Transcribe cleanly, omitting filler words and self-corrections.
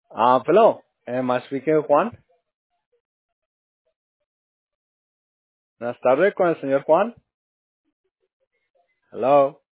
Hello. Am I speaking with Juan? Buenas tardes con el señor Juan. Hello.